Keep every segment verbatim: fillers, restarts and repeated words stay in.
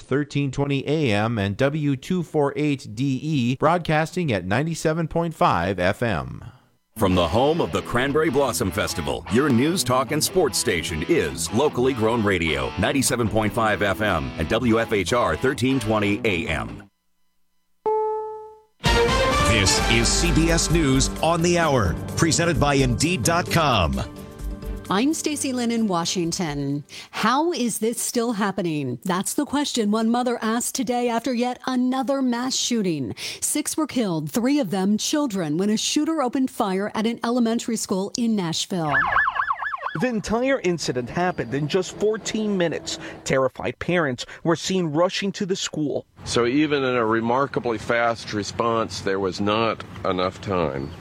thirteen twenty A M and W two forty-eight D E, broadcasting at ninety-seven point five F M. From the home of the Cranberry Blossom Festival, your news, talk, and sports station is Locally Grown Radio, ninety-seven point five F M and W F H R thirteen twenty A M. This is C B S News on the Hour, presented by Indeed dot com. I'm Stacey Lynn in Washington. How is this still happening? That's the question one mother asked today after yet another mass shooting. Six were killed, three of them children, when a shooter opened fire at an elementary school in Nashville. The entire incident happened in just fourteen minutes. Terrified parents were seen rushing to the school. So even in a remarkably fast response, there was not enough time.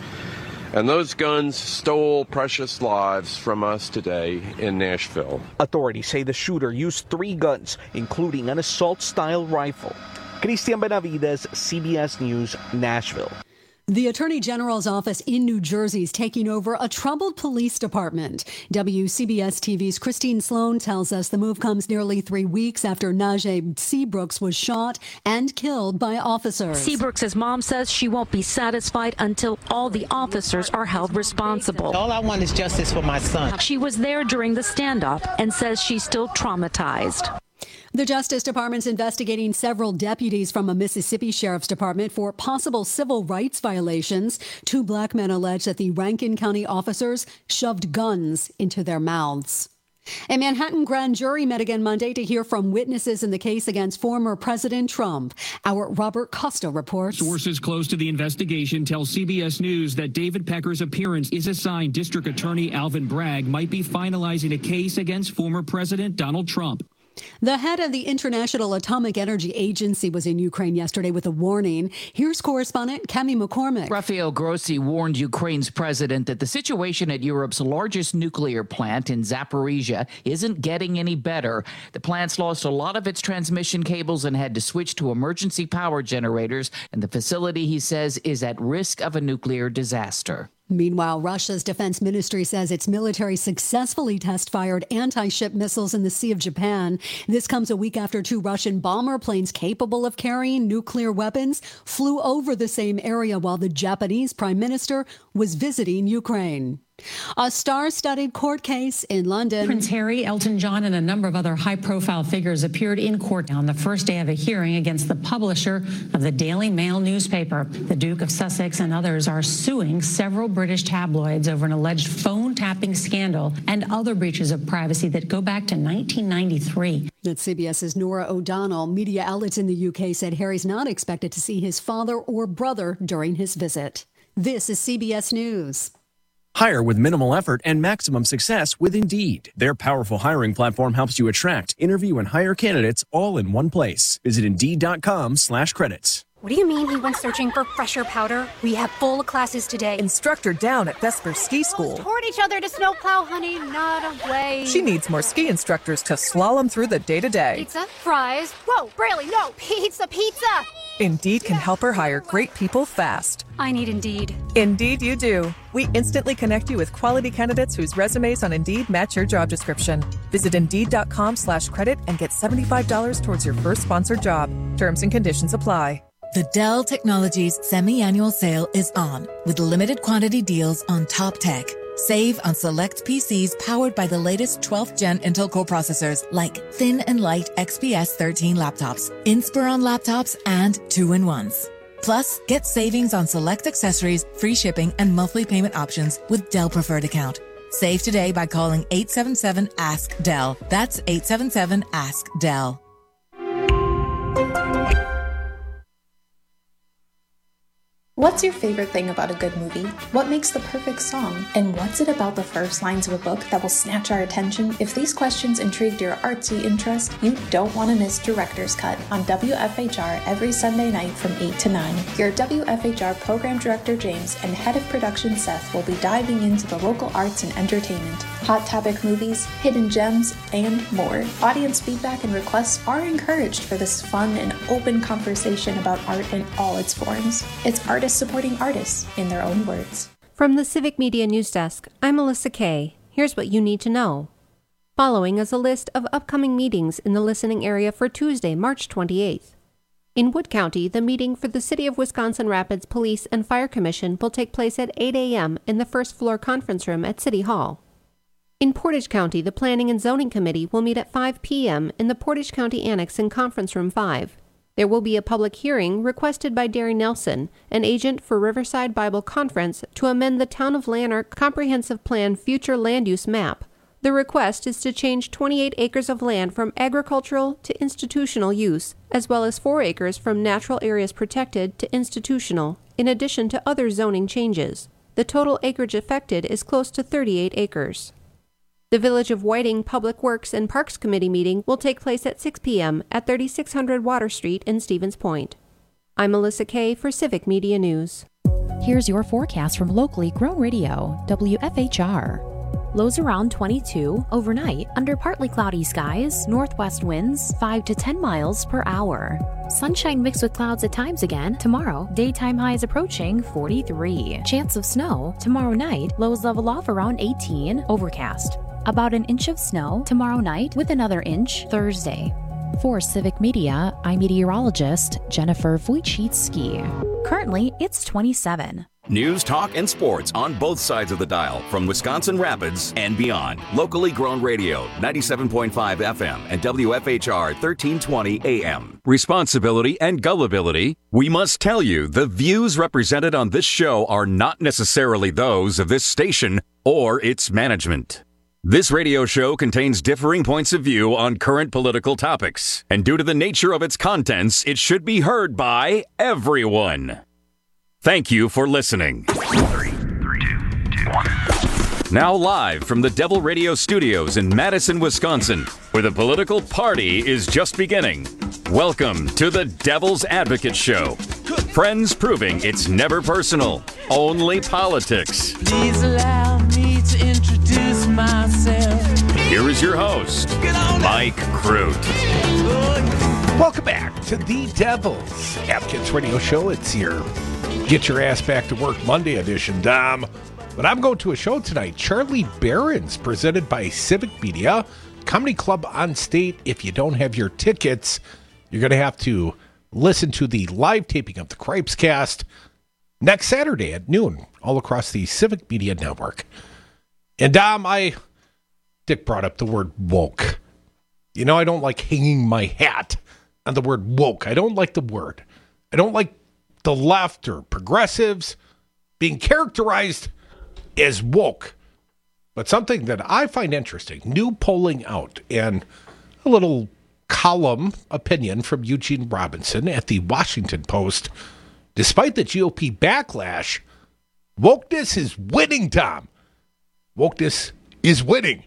And those guns stole precious lives from us today in Nashville. Authorities say the shooter used three guns, including an assault-style rifle. Christian Benavides, C B S News, Nashville. The Attorney General's office in New Jersey is taking over a troubled police department. W C B S T V's Christine Sloan tells us the move comes nearly three weeks after Najee Seabrooks was shot and killed by officers. Seabrooks' mom says she won't be satisfied until all the officers are held responsible. All I want is justice for my son. She was there during the standoff and says she's still traumatized. The Justice Department's investigating several deputies from a Mississippi Sheriff's Department for possible civil rights violations. Two black men allege that the Rankin County officers shoved guns into their mouths. A Manhattan grand jury met again Monday to hear from witnesses in the case against former President Trump. Our Robert Costa reports. Sources close to the investigation tell C B S News that David Pecker's appearance is a sign District Attorney Alvin Bragg might be finalizing a case against former President Donald Trump. The head of the International Atomic Energy Agency was in Ukraine yesterday with a warning. Here's correspondent Cami McCormick. Rafael Grossi warned Ukraine's president that the situation at Europe's largest nuclear plant in Zaporizhia isn't getting any better. The plant's lost a lot of its transmission cables and had to switch to emergency power generators, and the facility, he says, is at risk of a nuclear disaster. Meanwhile, Russia's defense ministry says its military successfully test-fired anti-ship missiles in the Sea of Japan. This comes a week after two Russian bomber planes capable of carrying nuclear weapons flew over the same area while the Japanese prime minister was visiting Ukraine. A star-studded court case in London. Prince Harry, Elton John, and a number of other high-profile figures appeared in court on the first day of a hearing against the publisher of the Daily Mail newspaper. The Duke of Sussex and others are suing several British tabloids over an alleged phone-tapping scandal and other breaches of privacy that go back to nineteen ninety-three. That's CBS's Nora O'Donnell. Media outlets in the U K said Harry's not expected to see his father or brother during his visit. This is C B S News. Hire with minimal effort and maximum success with Indeed. Their powerful hiring platform helps you attract, interview, and hire candidates all in one place. Visit Indeed.com slash credits. What do you mean he went searching for fresher powder? We have full classes today. Instructor down at Vesper Ski School. Toward each other to snowplow, honey, not away. She needs more ski instructors to slalom through the day-to-day. Pizza, fries. Whoa, Braley, no, pizza, pizza. Indeed can help her hire great people fast. I need Indeed. Indeed you do. We instantly connect you with quality candidates whose resumes on Indeed match your job description. Visit Indeed.com slash credit and get seventy-five dollars towards your first sponsored job. Terms and conditions apply. The Dell Technologies semi-annual sale is on with limited quantity deals on top tech. Save on select P Cs powered by the latest twelfth gen Intel Core processors like thin and light X P S thirteen laptops, Inspiron laptops, and two-in-ones. Plus, get savings on select accessories, free shipping, and monthly payment options with Dell Preferred Account. Save today by calling eight seven seven, ask Dell. That's eight seven seven, ask Dell. What's your favorite thing about a good movie? What makes the perfect song? And what's it about the first lines of a book that will snatch our attention? If these questions intrigued your artsy interest, you don't want to miss Director's Cut on W F H R every Sunday night from eight to nine. Your W F H R Program Director James and Head of Production Seth will be diving into the local arts and entertainment, hot topic movies, hidden gems, and more. Audience feedback and requests are encouraged for this fun and open conversation about art in all its forms. It's artists supporting artists in their own words. From the Civic Media News Desk, I'm Melissa Kay. Here's what you need to know. Following is a list of upcoming meetings in the listening area for Tuesday, March twenty-eighth. In Wood County, the meeting for the City of Wisconsin Rapids Police and Fire Commission will take place at eight a.m. in the first floor conference room at City Hall. In Portage County, the Planning and Zoning Committee will meet at five p.m. in the Portage County Annex in Conference Room five. There will be a public hearing requested by Derry Nelson, an agent for Riverside Bible Conference, to amend the Town of Lanark Comprehensive Plan Future Land Use Map. The request is to change twenty-eight acres of land from agricultural to institutional use, as well as four acres from natural areas protected to institutional, in addition to other zoning changes. The total acreage affected is close to thirty-eight acres. The Village of Whiting Public Works and Parks Committee meeting will take place at six p.m. at thirty-six hundred Water Street in Stevens Point. I'm Melissa Kay for Civic Media News. Here's your forecast from locally grown radio, W F H R. Lows around twenty-two, overnight, under partly cloudy skies, northwest winds five to ten miles per hour. Sunshine mixed with clouds at times again. Tomorrow, daytime highs approaching forty-three. Chance of snow. Tomorrow night, lows level off around eighteen, overcast. About an inch of snow tomorrow night with another inch Thursday. For Civic Media, I'm meteorologist Jennifer Wojcicki. Currently, it's twenty-seven. News, talk, and sports on both sides of the dial from Wisconsin Rapids and beyond. Locally grown radio, ninety-seven point five F M and W F H R thirteen twenty A M. Responsibility and gullibility. We must tell you the views represented on this show are not necessarily those of this station or its management. This radio show contains differing points of view on current political topics, and due to the nature of its contents, it should be heard by everyone. Thank you for listening. Three, three, two, two, one. Now live from the Devil Radio Studios in Madison, Wisconsin, where the political party is just beginning. Welcome to the Devil's Advocate Show. Friends proving it's never personal, only politics. Please allow me to introduce myself. Here is your host, Mike Crute. Welcome back to the Devil's Advocates Radio Show. It's your Get Your Ass Back to Work Monday edition, Dom. But I'm going to a show tonight, Charlie Barron's, presented by Civic Media, Comedy Club on State. If you don't have your tickets, you're going to have to listen to the live taping of the Cripes Cast next Saturday at noon, all across the Civic Media Network. And Dom, I, Dick brought up the word woke. You know, I don't like hanging my hat on the word woke. I don't like the word. I don't like the left or progressives being characterized as woke. But something that I find interesting, new polling out, and a little column opinion from Eugene Robinson at the Washington Post. Despite the G O P backlash, wokeness is winning, Tom. Wokeness is winning.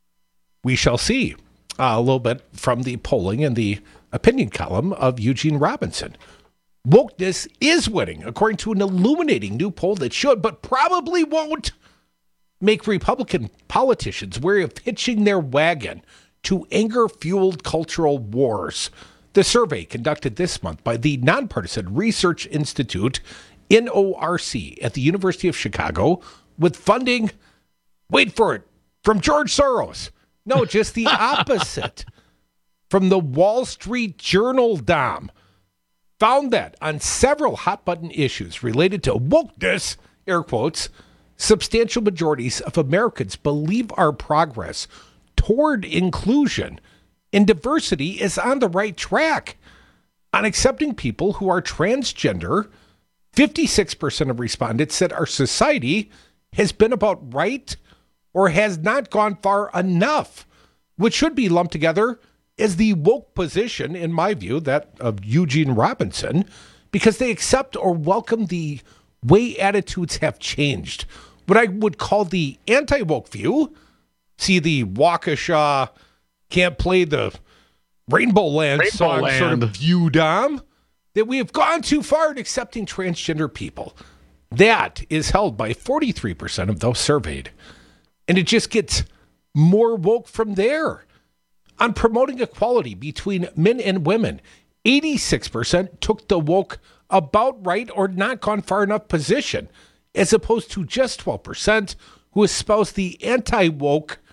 We shall see uh, a little bit from the polling and the opinion column of Eugene Robinson. Wokeness is winning, according to an illuminating new poll that should, but probably won't, make Republican politicians wary of hitching their wagon to anger-fueled cultural wars. The survey conducted this month by the Nonpartisan Research Institute, N O R C, at the University of Chicago, with funding, wait for it, from George Soros. No, just the opposite. From the Wall Street Journal, Dom, found that on several hot-button issues related to wokeness, air quotes, substantial majorities of Americans believe our progress toward inclusion and diversity is on the right track. On accepting people who are transgender, fifty-six percent of respondents said our society has been about right or has not gone far enough, which should be lumped together as the woke position, in my view, that of Eugene Robinson, because they accept or welcome the way attitudes have changed. What I would call the anti-woke view, see the Waukesha can't play the Rainbow Land Rainbow song Land. Sort of view, Dom, that we have gone too far in accepting transgender people. That is held by forty-three percent of those surveyed. And it just gets more woke from there. On promoting equality between men and women, eighty-six percent took the woke about right or not gone far enough position, as opposed to just twelve percent who espoused the anti-woke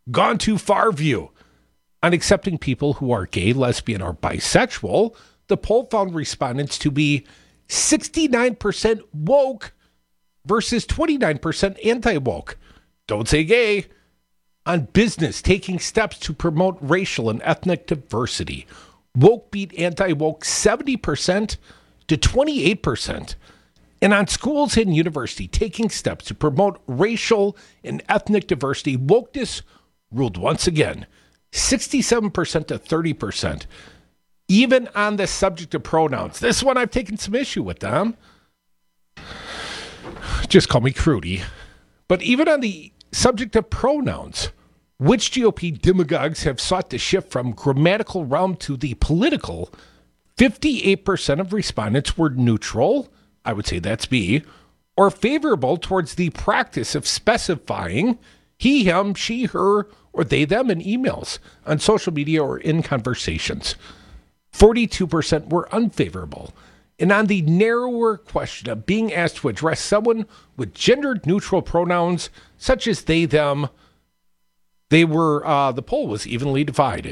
gone too far view on accepting people who are gay, lesbian, or bisexual. The poll found respondents to be sixty-nine percent woke versus twenty-nine percent anti-woke. Don't say gay. On business, taking steps to promote racial and ethnic diversity. Woke beat anti-woke seventy percent to twenty-eight percent. And on schools and university, taking steps to promote racial and ethnic diversity, wokeness ruled once again, sixty-seven percent to thirty percent. Even on the subject of pronouns. This one I've taken some issue with, Dom. Just call me Crudy. But even on the subject of pronouns, which G O P demagogues have sought to shift from grammatical realm to the political, fifty-eight percent of respondents were neutral, I would say that's B, or favorable towards the practice of specifying he, him, she, her, or they, them in emails, on social media, or in conversations. forty-two percent were unfavorable. And on the narrower question of being asked to address someone with gender-neutral pronouns, such as they, them, they were, uh, the poll was evenly divided.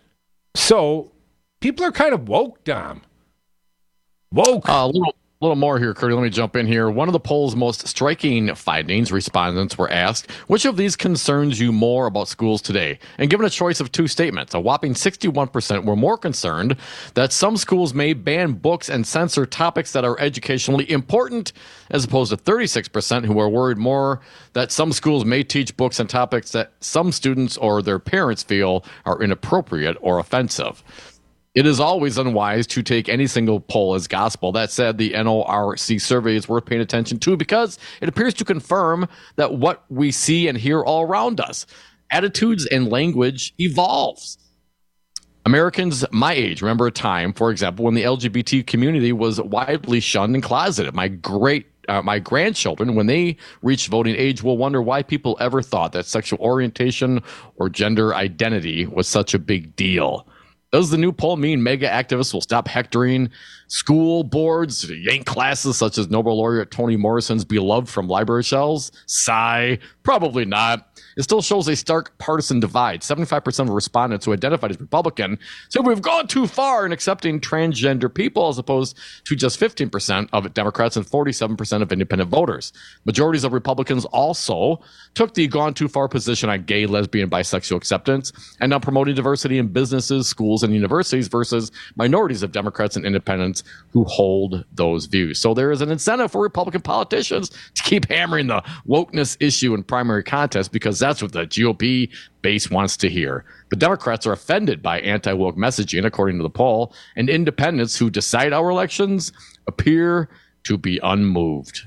So, people are kind of woke, Dom. Woke. Uh, a little, little more here, Curdy. Let me jump in here. One of the poll's most striking findings, respondents were asked, which of these concerns you more about schools today? And given a choice of two statements, a whopping sixty-one percent were more concerned that some schools may ban books and censor topics that are educationally important, as opposed to thirty-six percent who are worried more that some schools may teach books and topics that some students or their parents feel are inappropriate or offensive. It is always unwise to take any single poll as gospel. That said, the N O R C survey is worth paying attention to because it appears to confirm that what we see and hear all around us, attitudes and language evolves. Americans my age remember a time, for example, when the L G B T community was widely shunned and closeted. My great Uh, my grandchildren, when they reach voting age, will wonder why people ever thought that sexual orientation or gender identity was such a big deal. Does the new poll mean mega activists will stop hectoring school boards, yank classes such as Nobel laureate Toni Morrison's beloved from library shelves? Sigh. Probably not. It still shows a stark partisan divide. seventy-five percent of respondents who identified as Republican said we've gone too far in accepting transgender people, as opposed to just fifteen percent of Democrats and forty-seven percent of independent voters. Majorities of Republicans also took the gone too far position on gay, lesbian, bisexual acceptance and on promoting diversity in businesses, schools, and universities versus minorities of Democrats and independents who hold those views. So there is an incentive for Republican politicians to keep hammering the wokeness issue in primary contests because that's what the G O P base wants to hear. But Democrats are offended by anti-woke messaging, according to the poll, and independents who decide our elections appear to be unmoved.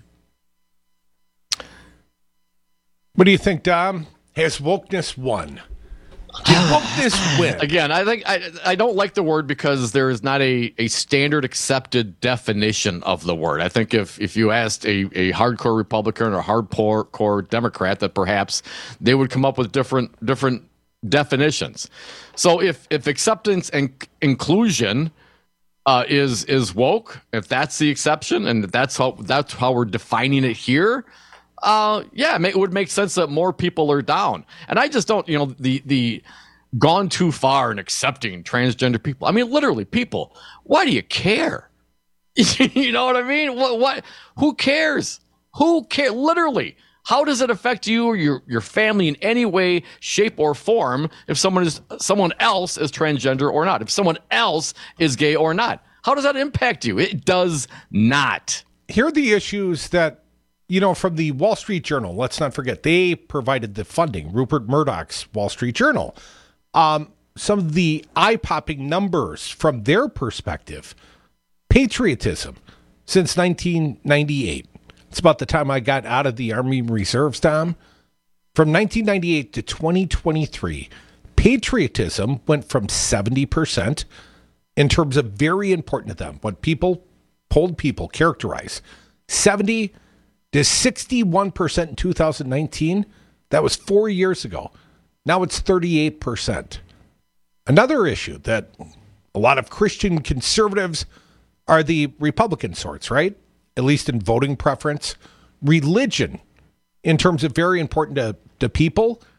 What do you think, Dom? Has wokeness won? Did wokeness win? Again, I think I I don't like the word because there is not a, a standard accepted definition of the word. I think if, if you asked a, a hardcore Republican or hardcore Democrat, that perhaps they would come up with different different definitions. So if if acceptance and inclusion uh, is is woke, if that's the exception, and that's how that's how we're defining it here. Uh, yeah, it would make sense that more people are down. And I just don't, you know, the the gone too far in accepting transgender people. I mean, literally, people, why do you care? You know what I mean? What, what, who cares? Who cares? Literally, how does it affect you or your, your family in any way, shape, or form if someone is someone else is transgender or not? If someone else is gay or not? How does that impact you? It does not. Here are the issues that, you know, from the Wall Street Journal, let's not forget, they provided the funding, Rupert Murdoch's Wall Street Journal. Um, some of the eye-popping numbers from their perspective. Patriotism since nineteen ninety-eight. It's about the time I got out of the Army Reserves, Tom. From nineteen ninety-eight to twenty twenty-three, patriotism went from seventy percent in terms of very important to them, what people, polled people characterize, seventy to sixty-one percent in two thousand nineteen. That was four years ago. Now it's thirty-eight percent. Another issue that a lot of Christian conservatives are the Republican sorts, right? At least in voting preference. Religion, in terms of very important to, to people,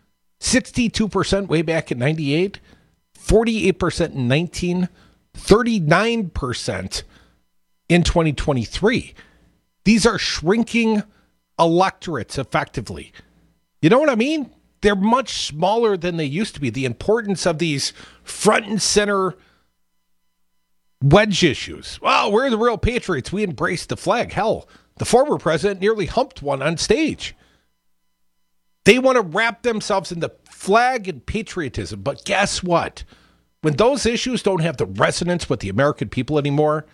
sixty-two percent way back in ninety-eight, forty-eight percent in nineteen, thirty-nine percent in twenty twenty-three. These are shrinking electorates effectively. You know what I mean? They're much smaller than they used to be. The importance of these front and center wedge issues. Well, we're the real patriots. We embrace the flag. Hell, the former president nearly humped one on stage. They want to wrap themselves in the flag and patriotism. But guess what? When those issues don't have the resonance with the American people anymore,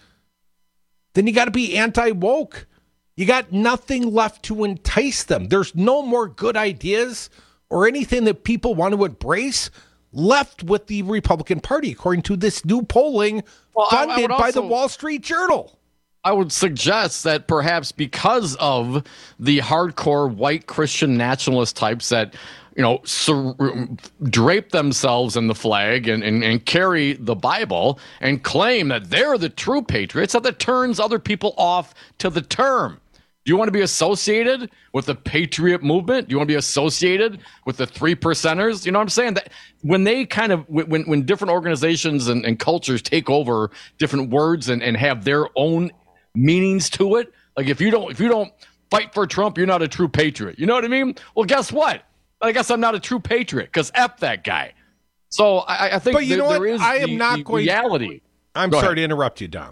then you got to be anti-woke. You got nothing left to entice them. There's no more good ideas or anything that people want to embrace left with the Republican Party, according to this new polling well, funded I, I by also, the Wall Street Journal. I would suggest that perhaps because of the hardcore white Christian nationalist types that, you know, sur- drape themselves in the flag and, and, and carry the Bible and claim that they're the true patriots, that that turns other people off to the term. Do you want to be associated with the patriot movement? Do you want to be associated with the three percenters? You know what I'm saying? That when they kind of, when, when different organizations and, and cultures take over different words and, and have their own meanings to it, like if you don't, if you don't fight for Trump, you're not a true patriot. You know what I mean? Well, guess what? I guess I'm not a true patriot because F that guy. So I, I think but you there, know there what? is I am the, not the going reality. To, I'm Go sorry ahead. to interrupt you, Dom.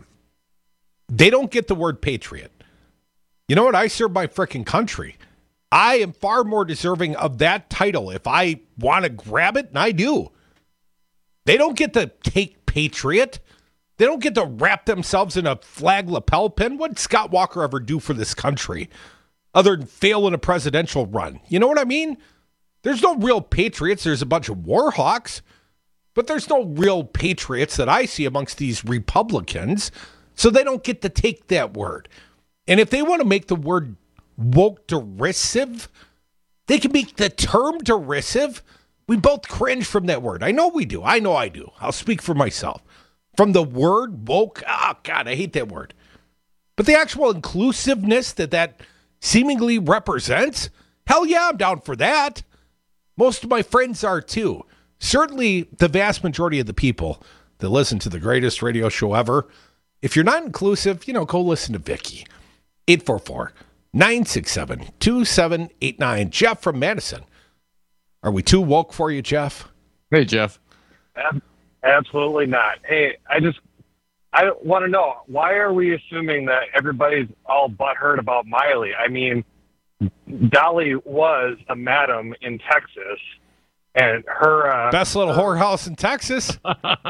They don't get the word patriot. You know what? I serve my frickin' country. I am far more deserving of that title if I want to grab it, and I do. They don't get to take patriot. They don't get to wrap themselves in a flag lapel pin. What did Scott Walker ever do for this country other than fail in a presidential run? You know what I mean? There's no real patriots. There's a bunch of war hawks, but there's no real patriots that I see amongst these Republicans, so they don't get to take that word. And if they want to make the word woke derisive, they can make the term derisive. We both cringe from that word. I know we do. I know I do. I'll speak for myself. From the word woke, oh, God, I hate that word. But the actual inclusiveness that that seemingly represents, hell yeah, I'm down for that. Most of my friends are too. Certainly the vast majority of the people that listen to the greatest radio show ever. If you're not inclusive, you know, go listen to Vicky. eight four four, nine six seven, two seven eight nine. Jeff from Madison. Are we too woke for you, Jeff? Hey, Jeff. Absolutely not. Hey, I just, I want to know, why are we assuming that everybody's all butthurt about Miley? I mean, Dolly was a madam in Texas, and her... Uh, Best little whorehouse in Texas.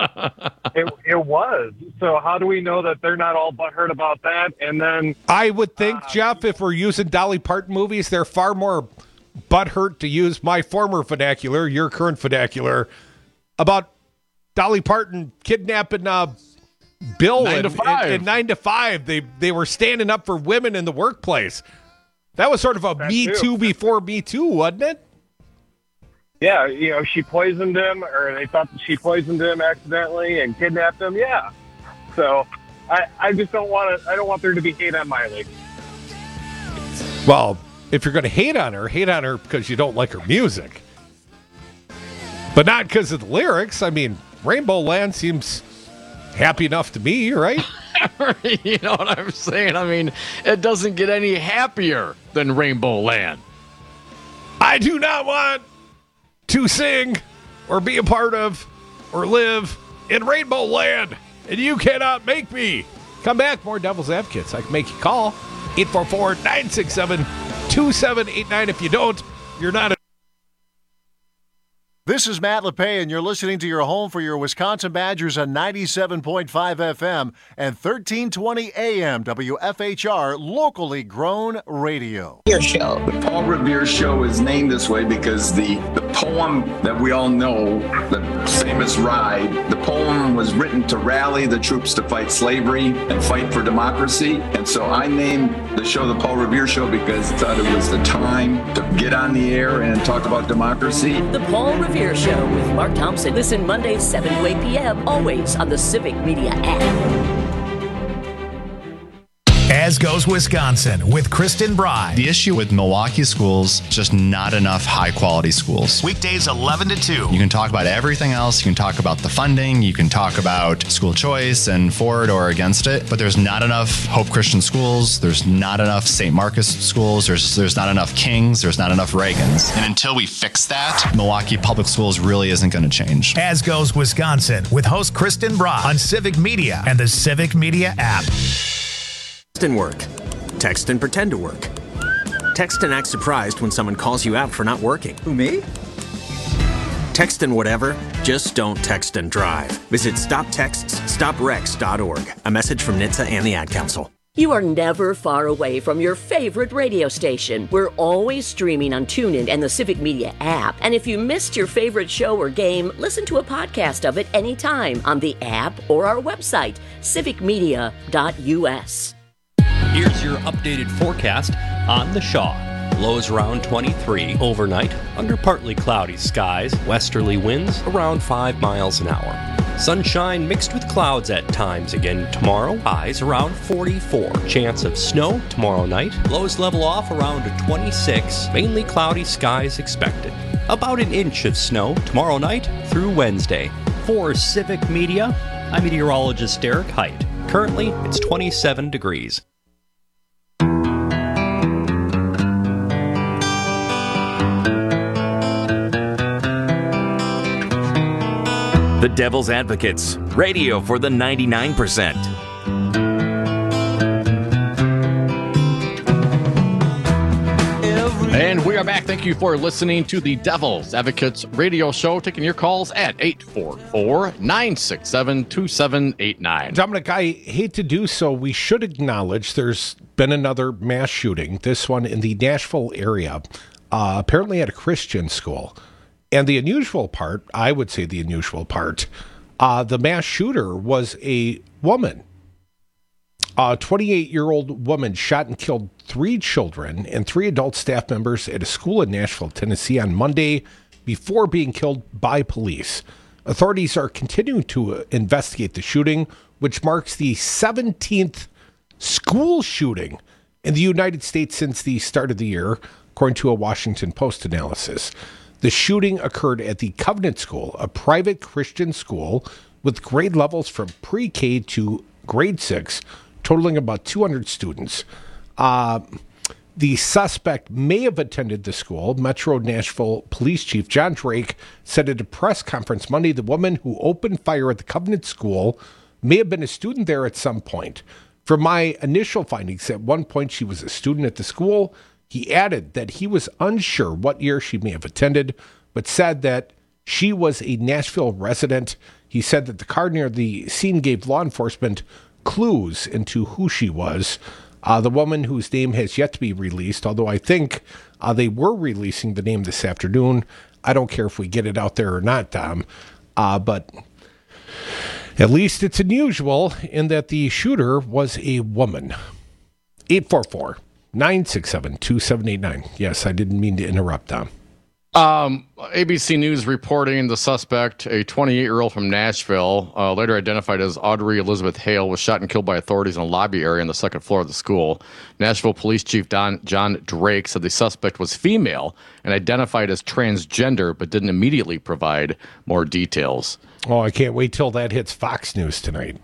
it, it was. So how do we know that they're not all butthurt about that? And then... I would think, uh, Jeff, if we're using Dolly Parton movies, they're far more butthurt, to use my former vernacular, your current vernacular, about Dolly Parton kidnapping uh, Bill nine in, to five. In, in nine to five. They, they were standing up for women in the workplace. That was sort of a that Me too. Too before Me Too, wasn't it? Yeah, you know, she poisoned him, or they thought that she poisoned him accidentally and kidnapped him. Yeah. So I, I just don't want to, I don't want there to be hate on Miley. Well, if you're going to hate on her, hate on her because you don't like her music. But not because of the lyrics. I mean, Rainbow Land seems happy enough to me, right? You know what I'm saying? I mean, it doesn't get any happier than Rainbow Land. I do not want to sing or be a part of or live in Rainbow Land, and you cannot make me. Come back, more Devil's Advocates. I can make you call eight four four, nine six seven, two seven eight nine. If you don't, you're not a This is Matt LePay, and you're listening to your home for your Wisconsin Badgers on ninety-seven point five F M and thirteen twenty A M W F H R, locally grown radio. Your show. The Paul Revere Show is named this way because the, the poem that we all know, the famous Ride, the poem was written to rally the troops to fight slavery and fight for democracy. And so I named the show the Paul Revere Show because I thought it was the time to get on the air and talk about democracy. The Paul Revere Show with Mark Thompson. Listen Mondays, seven to eight p.m., always on the Civic Media app. As Goes Wisconsin with Kristen Bry. The issue with Milwaukee schools, just not enough high-quality schools. Weekdays eleven to two. You can talk about everything else. You can talk about the funding. You can talk about school choice and for it or against it. But there's not enough Hope Christian schools. There's not enough Saint Marcus schools. There's there's not enough Kings. There's not enough Reagans. And until we fix that, Milwaukee Public Schools really isn't going to change. As Goes Wisconsin with host Kristen Bry on Civic Media and the Civic Media app. Text and work. Text and pretend to work. Text and act surprised when someone calls you out for not working. Who, me? Text and whatever, just don't text and drive. Visit stop texts stop wrecks dot org. A message from N H T S A and the Ad Council. You are never far away from your favorite radio station. We're always streaming on TuneIn and the Civic Media app. And if you missed your favorite show or game, listen to a podcast of it anytime on the app or our website, civic media dot u s. Here's your updated forecast on the Shaw. Lows around twenty-three overnight, under partly cloudy skies, westerly winds around five miles an hour. Sunshine mixed with clouds at times again tomorrow, highs around forty-four. Chance of snow tomorrow night, lows level off around twenty-six, mainly cloudy skies expected. About an inch of snow tomorrow night through Wednesday. For Civic Media, I'm meteorologist Derek Height. Currently, it's twenty-seven degrees. The Devil's Advocates, radio for the ninety-nine percent. And we are back. Thank you for listening to the Devil's Advocates radio show. Taking your calls at eight four four, nine six seven, two seven eight nine. Dominic, I hate to do so. We should acknowledge there's been another mass shooting, this one in the Nashville area, uh, apparently at a Christian school. And the unusual part, I would say the unusual part, uh, the mass shooter was a woman. A twenty-eight-year-old woman shot and killed three children and three adult staff members at a school in Nashville, Tennessee on Monday before being killed by police. Authorities are continuing to investigate the shooting, which marks the seventeenth school shooting in the United States since the start of the year, according to a Washington Post analysis. The shooting occurred at the Covenant School, a private Christian school with grade levels from pre-K to grade six, totaling about two hundred students. Uh, the suspect may have attended the school. Metro Nashville Police Chief John Drake said at a press conference Monday the woman who opened fire at the Covenant School may have been a student there at some point. From my initial findings, at one point she was a student at the school. He added that he was unsure what year she may have attended, but said that she was a Nashville resident. He said that the car near the scene gave law enforcement clues into who she was. Uh, the woman whose name has yet to be released, although I think uh, they were releasing the name this afternoon. I don't care if we get it out there or not, Tom, uh, but at least it's unusual in that the shooter was a woman. eight four four, nine six seven, two seven eight nine. Yes, I didn't mean to interrupt, Tom. Um, A B C News reporting the suspect, a twenty-eight-year-old from Nashville, uh, later identified as Audrey Elizabeth Hale, was shot and killed by authorities in a lobby area on the second floor of the school. Nashville Police Chief Don, John Drake said the suspect was female and identified as transgender, but didn't immediately provide more details. Oh, I can't wait till that hits Fox News tonight.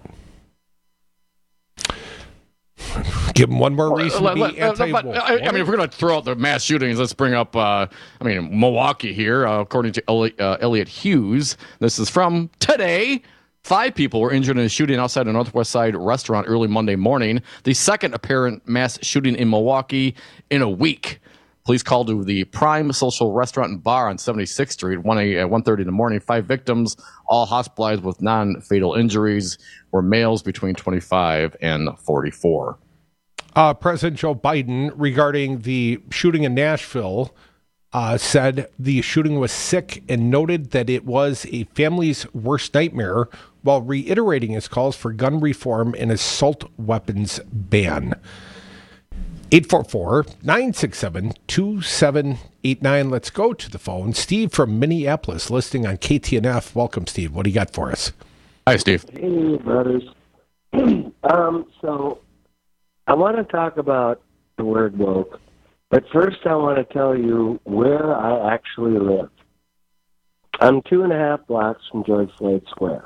Give them one more reason to be anti-war. I, I mean, if we're going to throw out the mass shootings, let's bring up, uh, I mean, Milwaukee here. Uh, according to Eli- uh, Elliot Hughes, this is from today. Five people were injured in a shooting outside a Northwest Side restaurant early Monday morning. The second apparent mass shooting in Milwaukee in a week. Police called to the Prime Social Restaurant and Bar on seventy-sixth Street at one thirty in the morning. Five victims, all hospitalized with non-fatal injuries, were males between twenty-five and forty-four. Uh, President Joe Biden, regarding the shooting in Nashville, uh, said the shooting was sick and noted that it was a family's worst nightmare, while reiterating his calls for gun reform and assault weapons ban. eight four four, nine six seven, two seven eight nine. Let's go to the phone. Steve from Minneapolis, listening on K T N F. Welcome, Steve. What do you got for us? Hi, Steve. Hey, brothers. um, so I want to talk about the word woke, but first I want to tell you where I actually live. I'm two and a half blocks from George Floyd Square.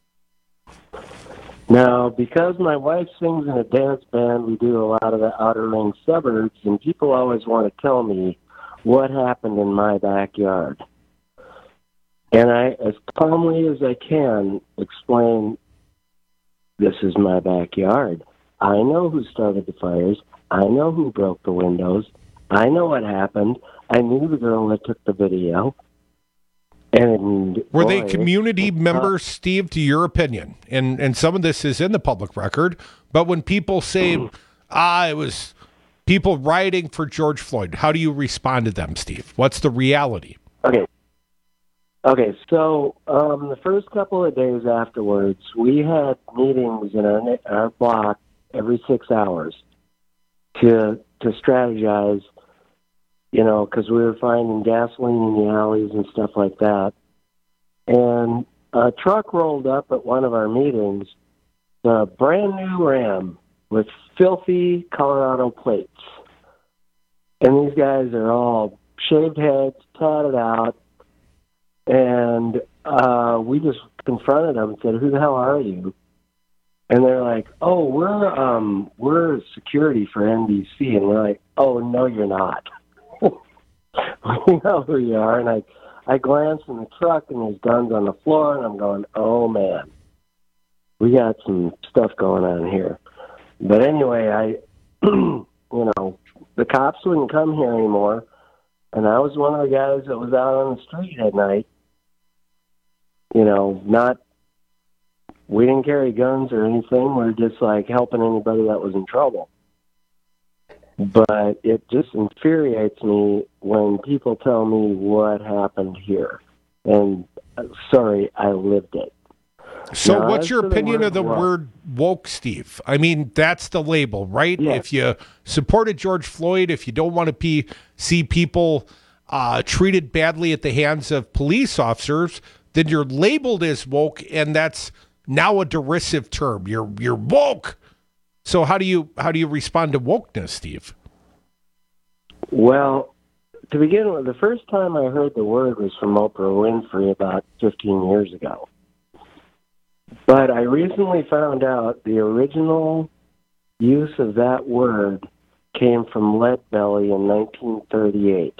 Now, because my wife sings in a dance band, we do a lot of the outer ring suburbs, and people always want to tell me what happened in my backyard. And I, as calmly as I can, explain, this is my backyard. I know who started the fires. I know who broke the windows. I know what happened. I knew the girl that took the video. And were boy, they community uh, members, Steve, to your opinion? And and some of this is in the public record, but when people say, ah, it was people rioting for George Floyd, how do you respond to them, Steve? What's the reality? Okay. Okay, so um, the first couple of days afterwards, we had meetings in our, our block every six hours to to strategize, you know, because we were finding gasoline in the alleys and stuff like that. And a truck rolled up at one of our meetings, a brand new Ram with filthy Colorado plates. And these guys are all shaved heads, tatted out. And uh, we just confronted them and said, "Who the hell are you?" And they're like, "Oh, we're um, we're security for N B C." And we're like, "Oh, no, you're not." We know who you are. And I, I glance in the truck, and there's guns on the floor, and I'm going, "Oh man, we got some stuff going on here." But anyway, I, you know, the cops wouldn't come here anymore, and I was one of the guys that was out on the street at night. You know, not, we didn't carry guns or anything. We we're just like helping anybody that was in trouble. But it just infuriates me when people tell me what happened here. And uh, sorry, I lived it. So now, as what's your to the opinion word of the woke- word woke, Steve? I mean, that's the label, right? Yes. If you supported George Floyd, if you don't want to be, see people uh, treated badly at the hands of police officers, then you're labeled as woke, and that's now a derisive term. You're you're woke. So how do you how do you respond to wokeness, Steve? Well, to begin with, the first time I heard the word was from Oprah Winfrey about fifteen years ago. But I recently found out the original use of that word came from Leadbelly in nineteen thirty-eight.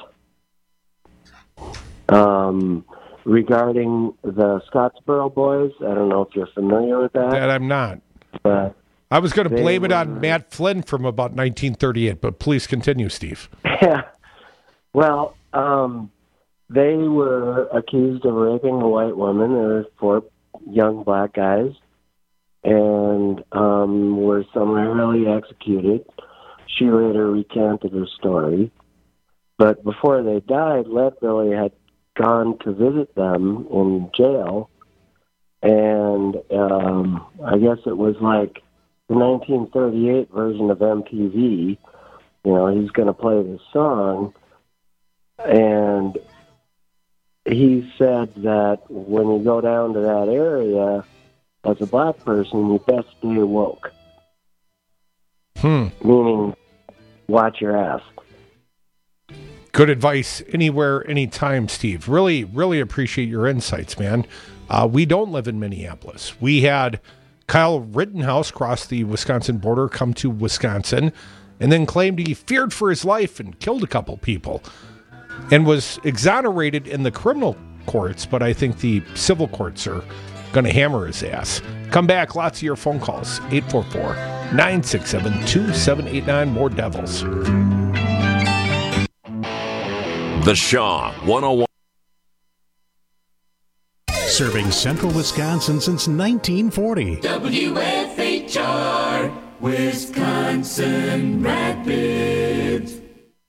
Um, regarding the Scottsboro Boys, I don't know if you're familiar with that. That I'm not. But I was going to they blame it on were- Matt Flynn from about nineteen thirty-eight, but please continue, Steve. Yeah. Well, um, they were accused of raping a white woman. There were four young black guys, and um, were summarily executed. She later recanted her story. But before they died, Leadbelly had gone to visit them in jail, and um, I guess it was like the nineteen thirty-eight version of M T V. You know, he's going to play this song, and he said that when you go down to that area as a black person, you best stay woke. Hmm. Meaning, watch your ass. Good advice anywhere, anytime, Steve. Really, really appreciate your insights, man. Uh, we don't live in Minneapolis. We had Kyle Rittenhouse cross the Wisconsin border, come to Wisconsin, and then claimed he feared for his life and killed a couple people and was exonerated in the criminal courts, but I think the civil courts are going to hammer his ass. Come back, lots of your phone calls, eight four four, nine six seven, two seven eight nine, more Devils. The Shaw one oh one. Serving central Wisconsin since nineteen forty. W F H R, Wisconsin Rapids.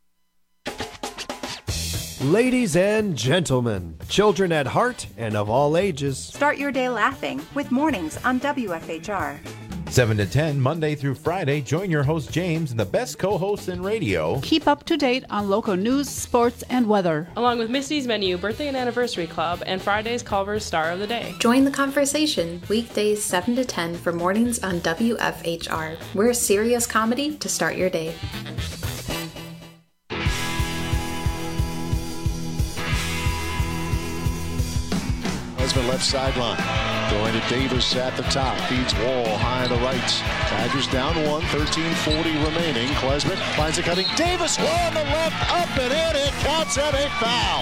Ladies and gentlemen, children at heart and of all ages, Start your day laughing with Mornings on W F H R. seven to ten, Monday through Friday, join your host James and the best co-hosts in radio. Keep up to date on local news, sports, and weather. Along with Misty's Menu, Birthday and Anniversary Club, and Friday's Culver's Star of the Day. Join the conversation weekdays seven to ten for mornings on W F H R. We're serious comedy to start your day. Klesman left sideline. Going to Davis at the top. Feeds Wall high on the right. Badgers down one. thirteen forty remaining. Klesman finds a cutting. Davis Wall on the left. Up and in. It counts and a foul.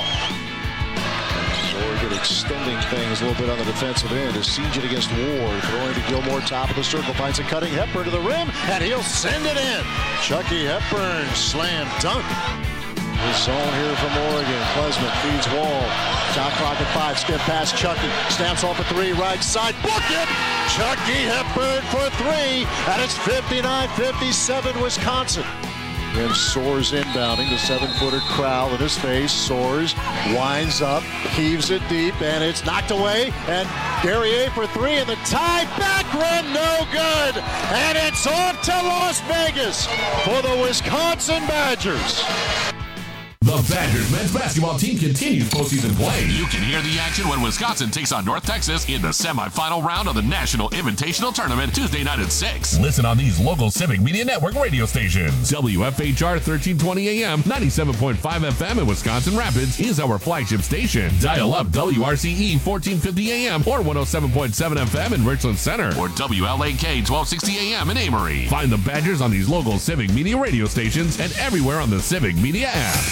Oregon extending things a little bit on the defensive end as siege it against Ward. Throwing to Gilmore, top of the circle, finds a cutting Hepburn to the rim, and he'll send it in. Chucky Hepburn, slam dunk. The zone here from Oregon. Klesman feeds Wall. Shot clock at five. Skip past Chucky. Snaps off a three. Right side. Book it! Chucky Hepburn for three. And it's fifty-nine fifty-seven Wisconsin. Then Soares inbounding. The seven-footer Crowell in his face. Soares winds up. Heaves it deep. And it's knocked away. And Guerrier for three. And the tie back rim. No good. And it's off to Las Vegas for the Wisconsin Badgers. The Badgers men's basketball team continues postseason play. You can hear the action when Wisconsin takes on North Texas in the semifinal round of the National Invitational Tournament Tuesday night at six. Listen on these local Civic Media Network radio stations. W F H R thirteen twenty A M, ninety-seven point five F M in Wisconsin Rapids is our flagship station. Dial up W R C E fourteen fifty A M or one oh seven point seven F M in Richland Center or W L A K twelve sixty A M in Amory. Find the Badgers on these local Civic Media radio stations and everywhere on the Civic Media app.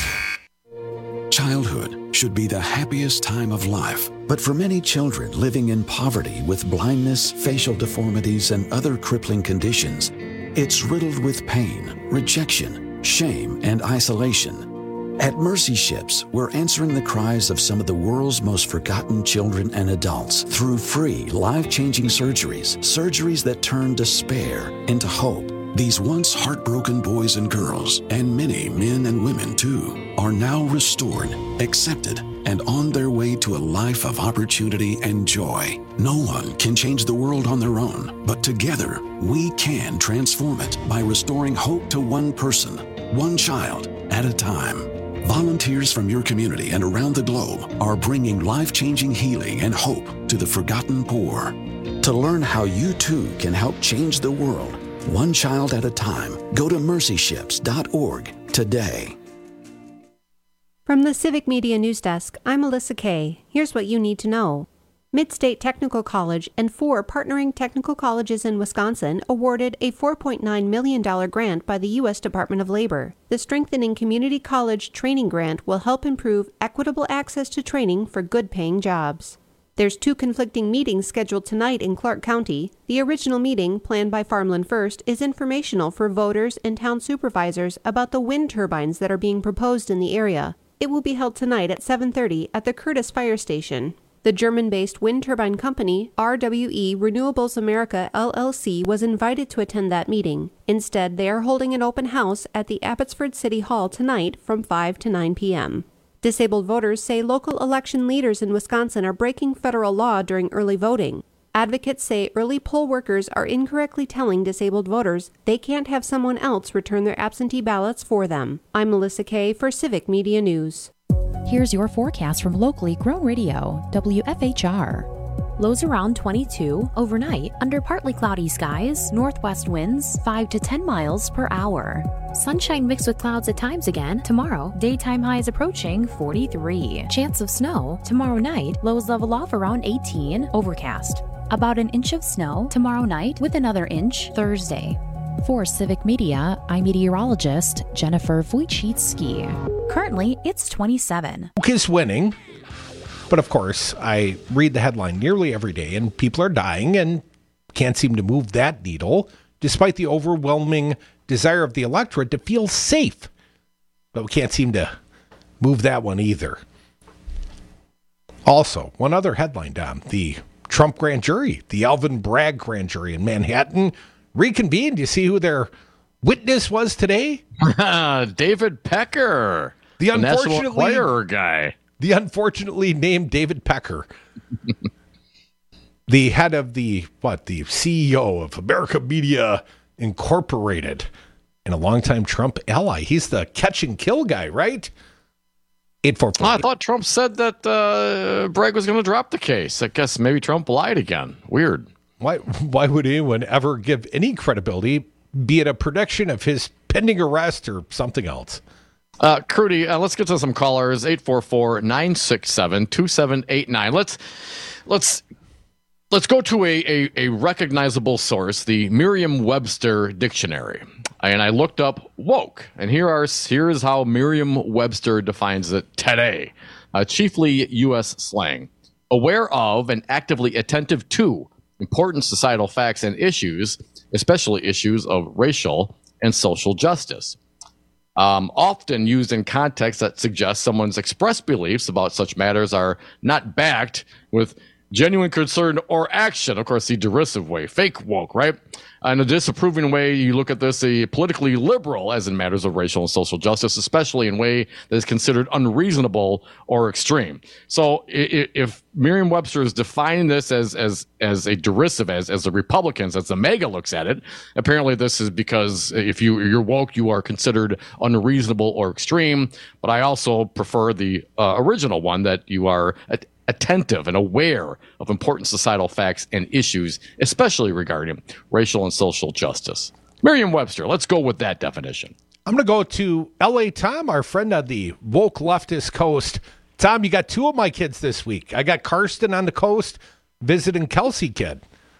Childhood should be the happiest time of life, but for many children living in poverty with blindness, facial deformities, and other crippling conditions, it's riddled with pain, rejection, shame, and isolation. At Mercy Ships, we're answering the cries of some of the world's most forgotten children and adults through free, life-changing surgeries, surgeries that turn despair into hope. These once heartbroken boys and girls, and many men and women too, are now restored, accepted, and on their way to a life of opportunity and joy. No one can change the world on their own, but together we can transform it by restoring hope to one person, one child at a time. Volunteers from your community and around the globe are bringing life-changing healing and hope to the forgotten poor. To learn how you too can help change the world, one child at a time, go to mercy ships dot org today. From the Civic Media News Desk, I'm Melissa Kay. Here's what you need to know. Midstate Technical College and four partnering technical colleges in Wisconsin awarded a four point nine million dollars grant by the U S Department of Labor. The Strengthening Community College Training Grant will help improve equitable access to training for good-paying jobs. There's two conflicting meetings scheduled tonight in Clark County. The original meeting, planned by Farmland First, is informational for voters and town supervisors about the wind turbines that are being proposed in the area. It will be held tonight at seven thirty at the Curtis Fire Station. The German-based wind turbine company, R W E Renewables America L L C, was invited to attend that meeting. Instead, they are holding an open house at the Abbotsford City Hall tonight from five to nine p.m. Disabled voters say local election leaders in Wisconsin are breaking federal law during early voting. Advocates say early poll workers are incorrectly telling disabled voters they can't have someone else return their absentee ballots for them. I'm Melissa Kay for Civic Media News. Here's your forecast from locally grown radio, W F H R. Lows around twenty-two, overnight, under partly cloudy skies, northwest winds five to ten miles per hour. Sunshine mixed with clouds at times again. Tomorrow, daytime highs approaching forty-three. Chance of snow. Tomorrow night, lows level off around eighteen, overcast. About an inch of snow tomorrow night with another inch Thursday. For Civic Media, I'm meteorologist Jennifer Wojcicki. Currently, it's twenty-seven. Duke is winning. But of course, I read the headline nearly every day, and people are dying and can't seem to move that needle, despite the overwhelming desire of the electorate to feel safe. But we can't seem to move that one either. Also, one other headline, Dom. The Trump grand jury, the Alvin Bragg grand jury in Manhattan, reconvened. You see who their witness was today? David Pecker, the unfortunately National Enquirer guy. The unfortunately named David Pecker. the head of the, what, the C E O of America Media Incorporated and a longtime Trump ally. He's the catch and kill guy, right? eight four four. I thought Trump said that uh, Bragg was going to drop the case. I guess maybe Trump lied again. Weird. Why, why would anyone ever give any credibility, be it a prediction of his pending arrest or something else? Uh, Crudy, uh, let's get to some callers. eight four four, nine six seven, two seven eight nine. Let's let's let's go to a, a, a recognizable source, the Merriam-Webster dictionary. And I looked up woke, and here are here is how Merriam-Webster defines it today. Uh, chiefly U S slang. Aware of and actively attentive to important societal facts and issues, especially issues of racial and social justice. Um, often used in contexts that suggest someone's expressed beliefs about such matters are not backed with genuine concern or action. Of course, the derisive way, fake woke, right? In a disapproving way, you look at this, a politically liberal, as in matters of racial and social justice, especially in a way that is considered unreasonable or extreme. So if Merriam-Webster is defining this as as as a derisive, as as the Republicans, as the MAGA looks at it, apparently this is because if you, you're woke, you are considered unreasonable or extreme. But I also prefer the uh, original one, that you are at, attentive and aware of important societal facts and issues, especially regarding racial and social justice. Merriam-Webster, let's go with that definition. I'm going to go to L A Tom, our friend on the woke leftist coast. Tom, you got two of my kids this week. I got Karsten on the coast visiting Kelsey kid.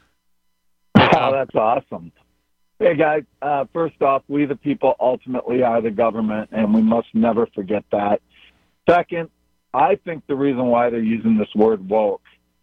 Oh, that's awesome. Hey, guys, uh, first off, we the people ultimately are the government, and we must never forget that. Second, I think the reason why they're using this word woke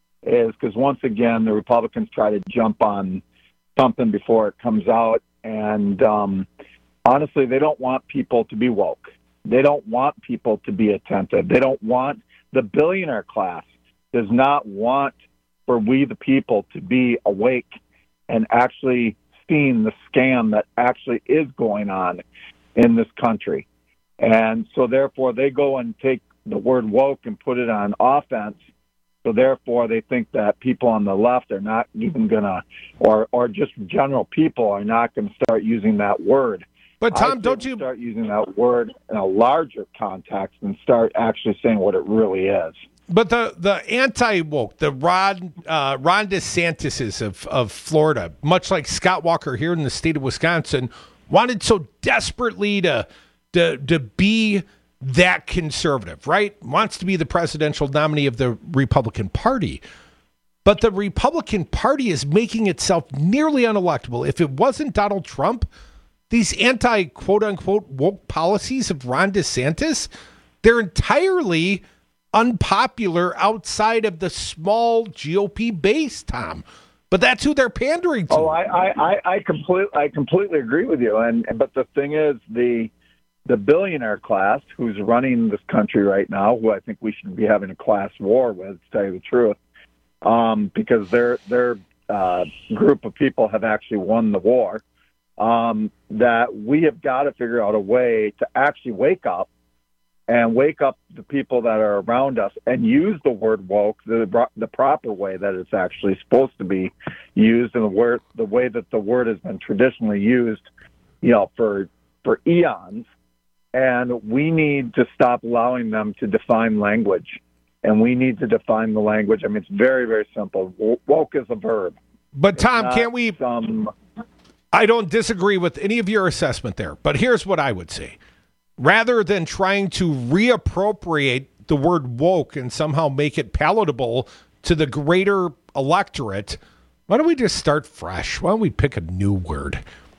is because, once again, the Republicans try to jump on something before it comes out. And um, honestly, they don't want people to be woke. They don't want people to be attentive. They don't want the billionaire class does not want for we the people to be awake and actually seeing the scam that actually is going on in this country. And so, therefore, they go and take the word woke and put it on offense. So therefore, they think that people on the left are not even going to, or or just general people are not going to start using that word. But Tom, don't you start using that word in a larger context and start actually saying what it really is? But the, the anti-woke, the Ron, uh, Ron DeSantis of, of Florida, much like Scott Walker here in the state of Wisconsin, wanted so desperately to to to be that conservative, right? Wants to be the presidential nominee of the Republican Party. But the Republican Party is making itself nearly unelectable. If it wasn't Donald Trump, these anti-quote-unquote woke policies of Ron DeSantis, they're entirely unpopular outside of the small G O P base, Tom. But that's who they're pandering to. Oh, I, I, I, complete, I completely agree with you. And but the thing is, the the billionaire class who's running this country right now, who I think we should be having a class war with, to tell you the truth, um, because their their uh, group of people have actually won the war, um, that we have got to figure out a way to actually wake up and wake up the people that are around us and use the word woke the, the proper way that it's actually supposed to be used, and the word the way that the word has been traditionally used, you know, for for eons. And we need to stop allowing them to define language. And we need to define the language. I mean, it's very, very simple. Woke is a verb. But, Tom, can't we... Some... I don't disagree with any of your assessment there. But here's what I would say. Rather than trying to reappropriate the word woke and somehow make it palatable to the greater electorate, why don't we just start fresh? Why don't we pick a new word?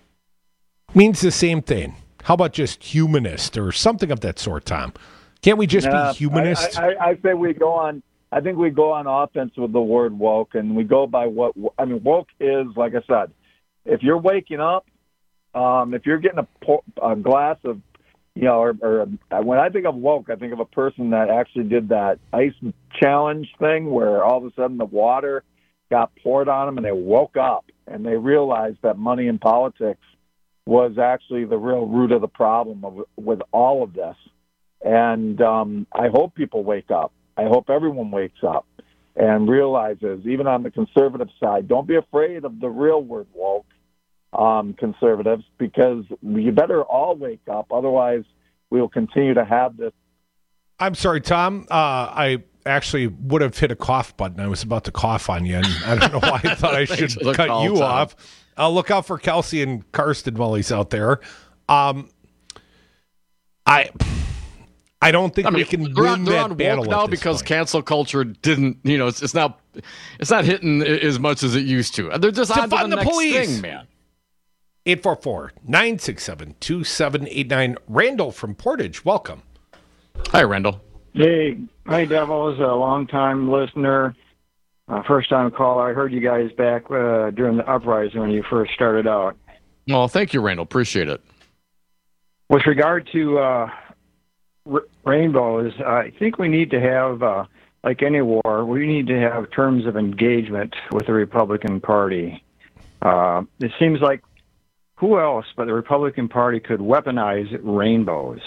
Means the same thing. How about just humanist or something of that sort, Tom? Can't we just nah, be humanist? I, I, I say we go on. I think we go on offense with the word woke, and we go by what I mean. Woke is, like I said, if you're waking up, um, if you're getting a, a glass of, you know, or, or a, when I think of woke, I think of a person that actually did that ice challenge thing where all of a sudden the water got poured on them and they woke up and they realized that money in politics was actually the real root of the problem of, with all of this. And um, I hope people wake up. I hope everyone wakes up. and realizes, even on the conservative side, don't be afraid of the real word woke, um, conservatives, because you better all wake up. Otherwise, we will continue to have this. I'm sorry, Tom. Uh, I actually would have hit a cough button. I was about to cough on you, and I don't know why I thought I should cut call, you Tom. off. I'll look out for Kelsey and Karsten while he's out there. Um, I... I don't think I mean, we can they're win on, they're that on battle woke now at this because point. cancel culture didn't, you know, it's, it's not, it's not hitting as much as it used to. They're just on to the, the next police. thing, man. eight four four, nine six seven, two seven eight nine. Randall from Portage, welcome. Hi, Randall. Hey, hi, Devils, a long-time listener, uh, first-time caller. I heard you guys back uh, during the uprising when you first started out. Well, thank you, Randall. Appreciate it. With regard to uh, r- rainbows, I think we need to have, uh, like any war, we need to have terms of engagement with the Republican Party. Uh, it seems like who else but the Republican Party could weaponize rainbows?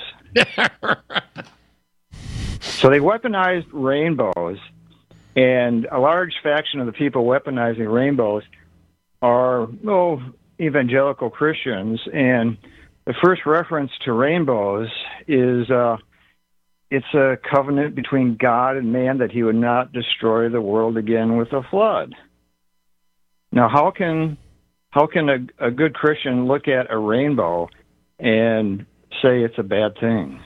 So they weaponized rainbows, and a large faction of the people weaponizing rainbows are, oh, evangelical Christians, and the first reference to rainbows is uh, it's a covenant between God and man that he would not destroy the world again with a flood. Now, how can how can a, a good Christian look at a rainbow and say it's a bad thing?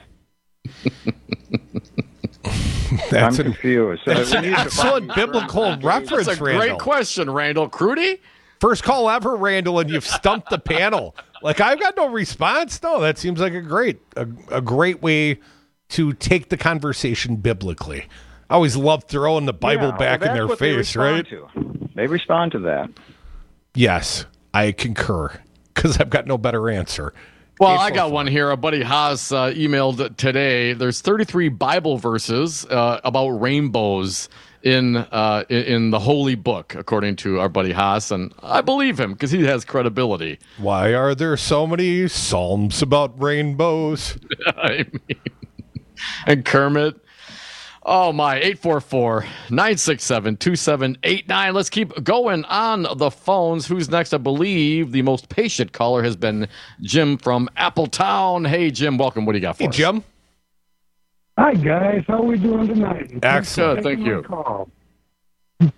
That's I'm an, confused. So that's an excellent biblical reference, That's a Randall. great question, Randall. Crudy? First call ever, Randall, and you've stumped the panel. Like, I've got no response. No, that seems like a great, a, a great way to take the conversation biblically. I always love throwing the Bible Yeah, back well, in their that's what they face, respond right? to. They respond to that. Yes, I concur, because I've got no better answer. Well, I got one here. A buddy Haas uh, emailed today. There's thirty-three Bible verses uh, about rainbows in uh, in the Holy Book, according to our buddy Haas, and I believe him because he has credibility. Why are there so many psalms about rainbows? I mean, and Kermit. Oh, my, eight four four, nine six seven, two seven eight nine. Let's keep going on the phones. Who's next? I believe the most patient caller has been Jim from Appletown. Hey, Jim, welcome. What do you got for hey, us? Jim. Hi, guys. How are we doing tonight? Excellent. Thank you. Call. Uh,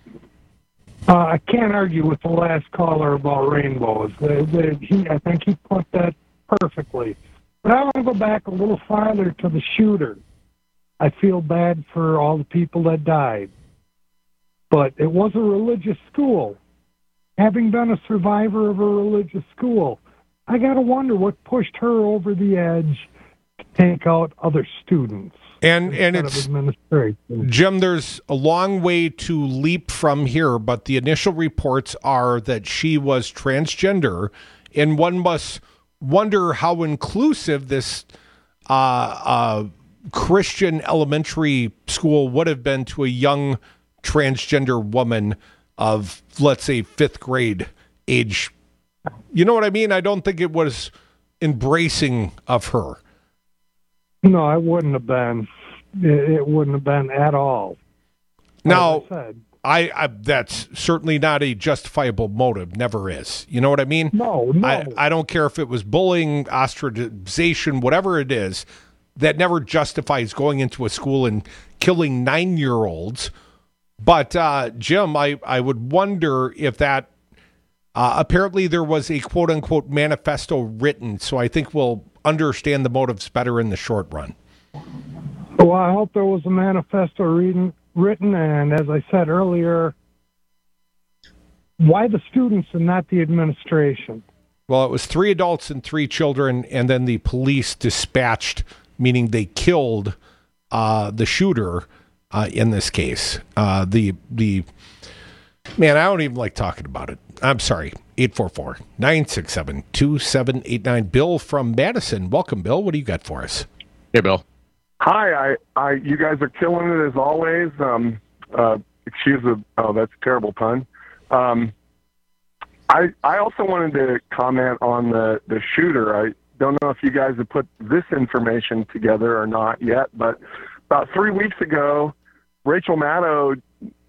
I can't argue with the last caller about rainbows. They, they, he, I think he put that perfectly. But I want to go back a little farther to the shooter. I feel bad for all the people that died. But it was a religious school. Having been a survivor of a religious school, I got to wonder what pushed her over the edge to take out other students. And and it's Jim, there's a long way to leap from here, but the initial reports are that she was transgender, and one must wonder how inclusive this uh, uh, Christian elementary school would have been to a young transgender woman of, let's say, fifth grade age. You know what I mean? I don't think it was embracing of her. No, I wouldn't have been. It, it wouldn't have been at all. Now, I, said. I, I that's certainly not a justifiable motive. Never is. You know what I mean? No, no. I, I don't care if it was bullying, ostracization, whatever it is. That never justifies going into a school and killing nine-year-olds. But, uh, Jim, I, I would wonder if that, uh, apparently there was a quote-unquote manifesto written, so I think we'll understand the motives better in the short run. Well, I hope there was a manifesto reading, written, and as I said earlier, why the students and not the administration? Well, it was three adults and three children, and then the police dispatched, meaning they killed uh, the shooter uh, in this case. Uh, the the man, I don't even like talking about it. I'm sorry. eight four four, nine six seven, two seven eight nine. Bill from Madison. Welcome, Bill. What do you got for us? Hey, Bill. Hi. I, I, you guys are killing it as always. Um, uh, excuse the, oh, that's a terrible pun. Um, I, I also wanted to comment on the, the shooter. I don't know if you guys have put this information together or not yet, but about three weeks ago, Rachel Maddow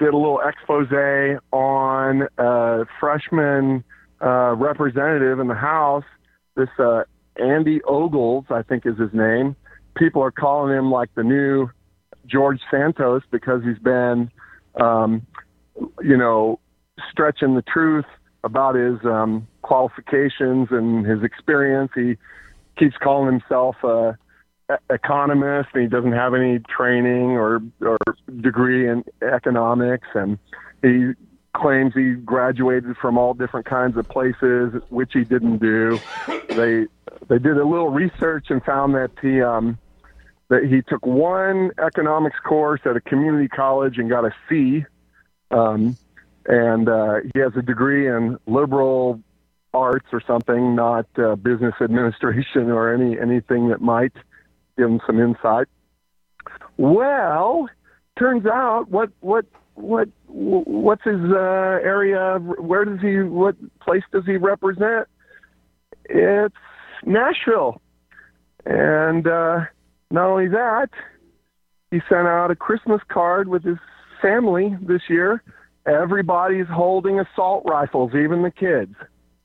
did a little expose on a freshman uh, representative in the House, this uh, Andy Ogles, I think is his name. People are calling him like the new George Santos because he's been, um, you know, stretching the truth about his um, qualifications and his experience. He keeps calling himself a economist, and he doesn't have any training or, or degree in economics, and he claims he graduated from all different kinds of places, which he didn't do. They they did a little research and found that he um, that he took one economics course at a community college and got a C, um, and uh, he has a degree in liberal arts or something, not uh, business administration or any anything that might give him some insight. Well, turns out what what what what's his uh, area? Where does he? What place does he represent? It's Nashville, and uh, not only that, he sent out a Christmas card with his family this year. Everybody's holding assault rifles, even the kids.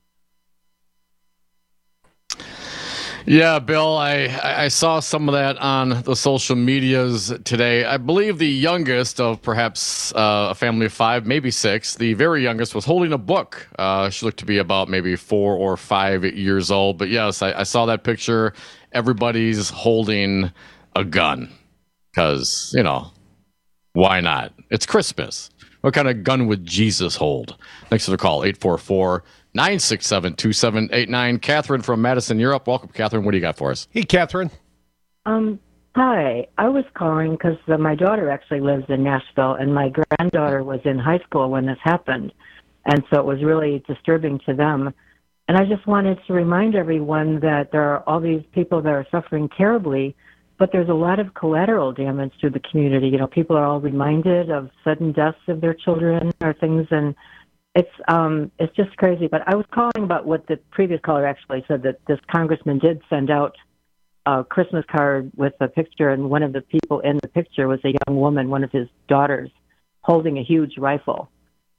Yeah, Bill, I, I saw some of that on the social medias today. I believe the youngest of perhaps uh, a family of five, maybe six, the very youngest was holding a book. Uh, she looked to be about maybe four or five years old. But yes, I, I saw that picture. Everybody's holding a gun because, you know, why not? It's Christmas. What kind of gun would Jesus hold? Thanks for the call, eight four four, nine six seven, two seven eight nine. Catherine from Madison, Europe. Welcome, Catherine. What do you got for us? Hey, Catherine. Um, hi. I was calling because uh, my daughter actually lives in Nashville, and my granddaughter was in high school when this happened, and so it was really disturbing to them. And I just wanted to remind everyone that there are all these people that are suffering terribly, but there's a lot of collateral damage to the community. You know, people are all reminded of sudden deaths of their children or things, and It's um it's just crazy. But I was calling about what the previous caller actually said, that this congressman did send out a Christmas card with a picture, and one of the people in the picture was a young woman, one of his daughters, holding a huge rifle.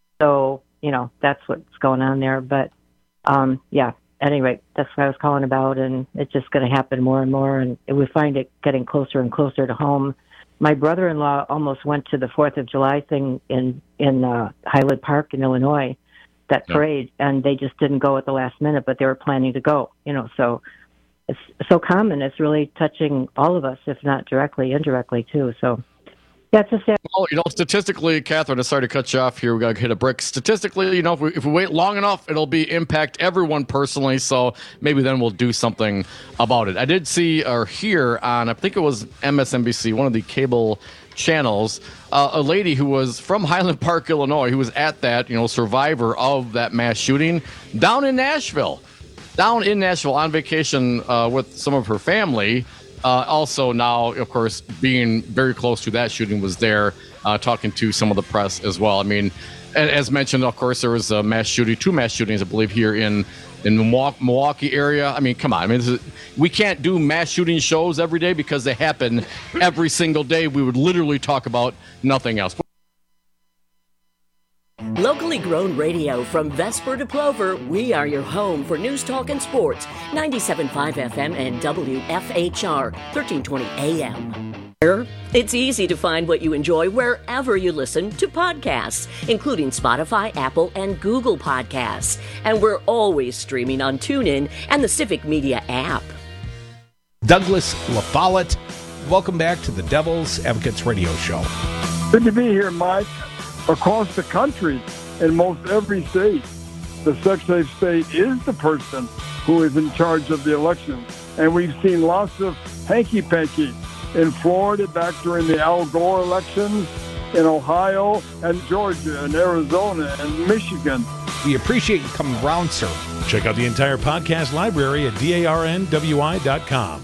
So, you know, that's what's going on there. But um yeah, at any rate, that's what I was calling about, and it's just going to happen more and more, and we find it getting closer and closer to home. My brother-in-law almost went to the fourth of July thing in, in uh, Highland Park in Illinois, that Yeah. parade, and they just didn't go at the last minute, but they were planning to go, you know, so it's so common. It's really touching all of us, if not directly, indirectly, too. So that's a sad. Well, you know, statistically, Catherine, I'm sorry to cut you off here. We got to hit a brick. Statistically, you know, if we, if we wait long enough, it'll be impact everyone personally. So maybe then we'll do something about it. I did see or hear on, I think it was M S N B C, one of the cable channels, uh, a lady who was from Highland Park, Illinois, who was at that, you know, survivor of that mass shooting down in Nashville, down in Nashville on vacation uh, with some of her family. Uh, also now, of course, being very close to that shooting, was there uh, talking to some of the press as well. I mean, as mentioned, of course, there was a mass shooting, two mass shootings, I believe, here in in the Milwaukee area. I mean, come on. I mean, this is, we can't do mass shooting shows every day because they happen every single day. We would literally talk about nothing else. Locally grown radio from Vesper to Plover, we are your home for news, talk, and sports. ninety-seven point five F M and W F H R, thirteen twenty A M. It's easy to find what you enjoy wherever you listen to podcasts, including Spotify, Apple, and Google Podcasts. And we're always streaming on TuneIn and the Civic Media app. Douglas LaFollette, welcome back to the Devil's Advocates Radio Show. Good to be here, Mike. Across the country, in most every state, the Secretary of State is the person who is in charge of the election. And we've seen lots of hanky-panky in Florida back during the Al Gore elections, in Ohio and Georgia and Arizona and Michigan. We appreciate you coming around, sir. Check out the entire podcast library at D A R N W I dot com.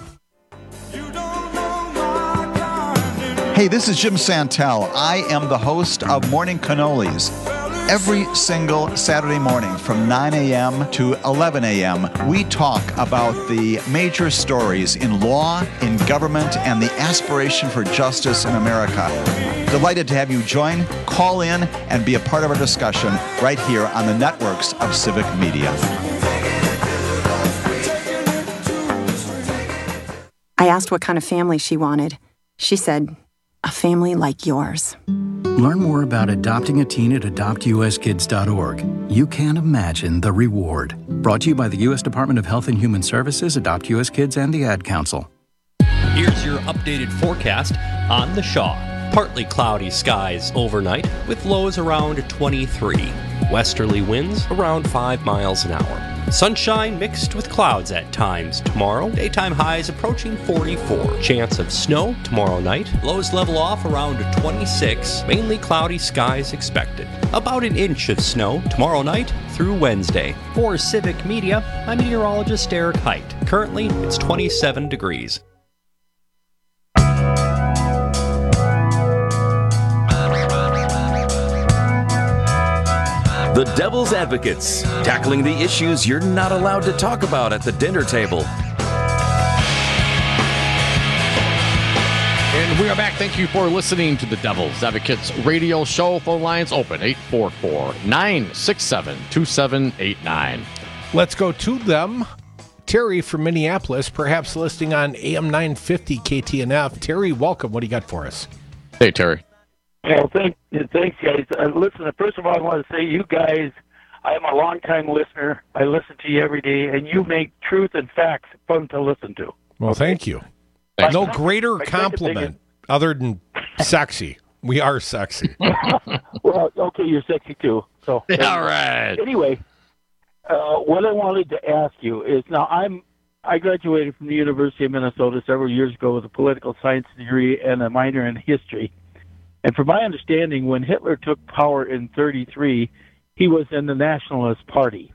Hey, this is Jim Santel. I am the host of Morning Cannolis. Every single Saturday morning from nine a.m. to eleven a.m., we talk about the major stories in law, in government, and the aspiration for justice in America. Delighted to have you join, call in, and be a part of our discussion right here on the networks of Civic Media. I asked what kind of family she wanted. She said, a family like yours. Learn more about adopting a teen at adopt u s kids dot org. You can't imagine the reward. Brought to you by the U S Department of Health and Human Services, Adopt U S Kids, and the Ad Council. Here's your updated forecast on the Shaw. Partly cloudy skies overnight with lows around twenty-three. Westerly winds around five miles an hour. Sunshine mixed with clouds at times tomorrow. Daytime highs approaching forty-four. Chance of snow tomorrow night. Lows level off around twenty-six. Mainly cloudy skies expected. About an inch of snow tomorrow night through Wednesday. For Civic Media, I'm meteorologist Eric Height. Currently, it's twenty-seven degrees. The Devil's Advocates, tackling the issues you're not allowed to talk about at the dinner table. And we are back. Thank you for listening to the Devil's Advocates radio show. Phone lines open, eight four four, nine six seven, two seven eight nine. Let's go to them. Terry from Minneapolis, perhaps listening on A M nine fifty K T N F. Terry, welcome. What do you got for us? Hey, Terry. Well, thank, thanks, guys. Uh, listen, first of all, I want to say you guys, I am a long-time listener. I listen to you every day, and you make truth and facts fun to listen to. Well, thank you. My no greater compliment is, other than sexy. We are sexy. Well, okay, you're sexy too. So, all right. Anyway, uh, what I wanted to ask you is, now I'm I graduated from the University of Minnesota several years ago with a political science degree and a minor in history. And from my understanding, when Hitler took power in thirty-three, he was in the Nationalist Party.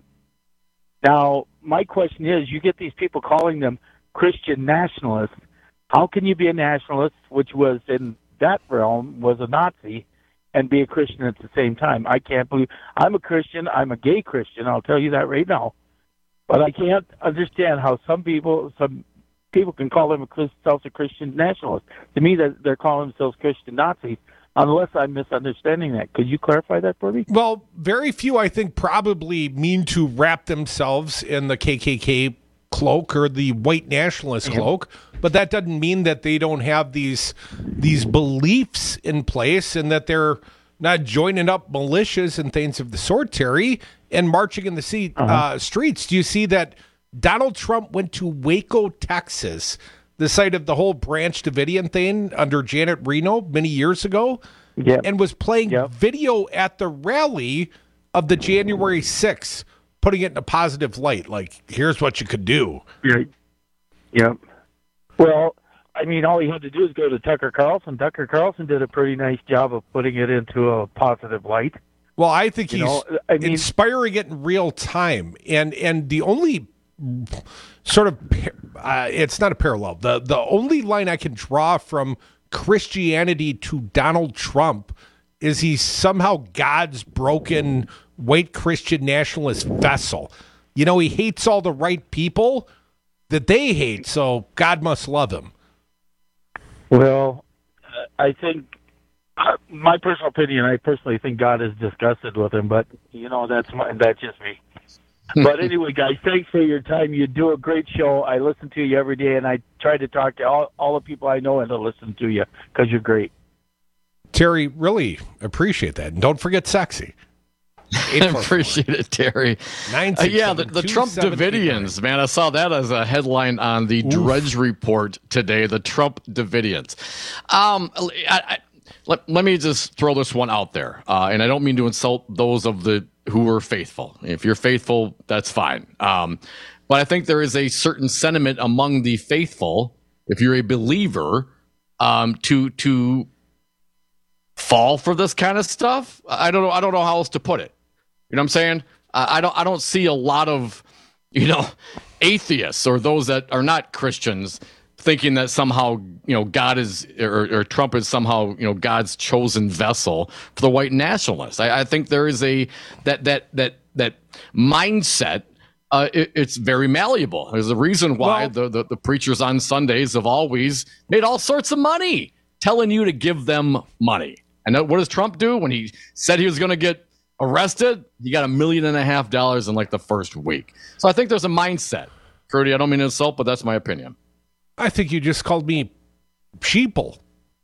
Now, my question is, you get these people calling them Christian nationalists. How can you be a nationalist, which was in that realm, was a Nazi, and be a Christian at the same time? I can't believe. I'm a Christian. I'm a gay Christian. I'll tell you that right now. But I can't understand how some people, some people can call themselves a Christian nationalist. To me, that they're calling themselves Christian Nazis. Unless I'm misunderstanding that. Could you clarify that for me? Well, very few, I think, probably mean to wrap themselves in the K K K cloak or the white nationalist yeah. cloak, but that doesn't mean that they don't have these these beliefs in place and that they're not joining up militias and things of the sort, Terry, and marching in the sea, uh-huh. uh, streets. Do you see that Donald Trump went to Waco, Texas, the site of the whole Branch Davidian thing under Janet Reno many years ago, yep. and was playing yep. video at the rally of the January sixth, putting it in a positive light. Like, here's what you could do. Yeah. Yep. Well, I mean, all you had to do is go to Tucker Carlson. Tucker Carlson did a pretty nice job of putting it into a positive light. Well, I think you he's know, I mean, inspiring it in real time. And, and the only sort of, uh, it's not a parallel. The the only line I can draw from Christianity to Donald Trump is he's somehow God's broken white Christian nationalist vessel. You know, he hates all the right people that they hate, so God must love him. Well, uh, I think, uh, my personal opinion, I personally think God is disgusted with him, but, you know, that's my, that's just me. But anyway, guys, thanks for your time. You do a great show. I listen to you every day, and I try to talk to all, all the people I know and to listen to you because you're great. Terry, really appreciate that. And don't forget sexy. I appreciate it, Terry. Nine, six, uh, yeah, seven, the, the two, Trump seven, Davidians, eight, man. I saw that as a headline on the Oof. Drudge Report today, the Trump Davidians. Um, I, I, let, let me just throw this one out there, uh, and I don't mean to insult those of the who are faithful. If you're faithful, that's fine. Um, but I think there is a certain sentiment among the faithful, if you're a believer, um, to to fall for this kind of stuff. I don't know. I don't know how else to put it. You know what I'm saying? Uh, I don't. I don't see a lot of, you know, atheists or those that are not Christians thinking that somehow, you know, God is, or, or Trump is somehow, you know, God's chosen vessel for the white nationalists. I, I think there is a, that, that, that, that mindset, uh, it, it's very malleable. There's a reason why well, the, the, the preachers on Sundays have always made all sorts of money telling you to give them money. And what does Trump do? When he said he was going to get arrested, he got a million and a half dollars in like the first week. So I think there's a mindset. Curdy, I don't mean to insult, but that's my opinion. I think you just called me sheeple.